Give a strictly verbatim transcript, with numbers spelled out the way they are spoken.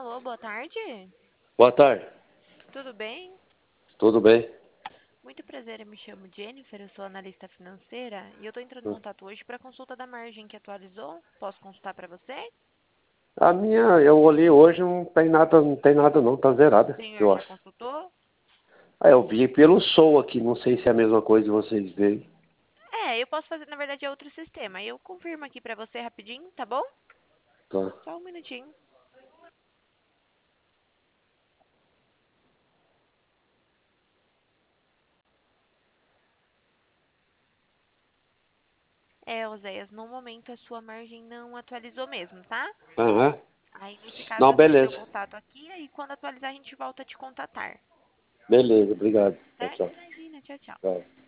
Alô, boa tarde. Boa tarde, Tudo bem? tudo bem? Muito prazer, eu me chamo Jennifer, eu sou analista financeira e eu estou entrando em contato hoje para a consulta da margem que atualizou. Posso consultar para você? A minha, eu olhei hoje, não tem nada, não tem nada não, tá O zerada, senhor eu já acho. consultou? Ah, eu vi pelo Sol aqui, não sei se é a mesma coisa que vocês veem. É, eu posso fazer, na verdade, é outro sistema. Eu confirmo aqui para você rapidinho, tá bom? Tá. Só um minutinho. É, Oséias, no momento a sua margem não atualizou mesmo, tá? Aham. Aí, nesse caso, Não, eu deixo seu beleza. contato aqui e quando atualizar a gente volta a te contatar. Beleza, obrigado. Tchau, Certo? tchau. Imagina, tchau, tchau. Tchau.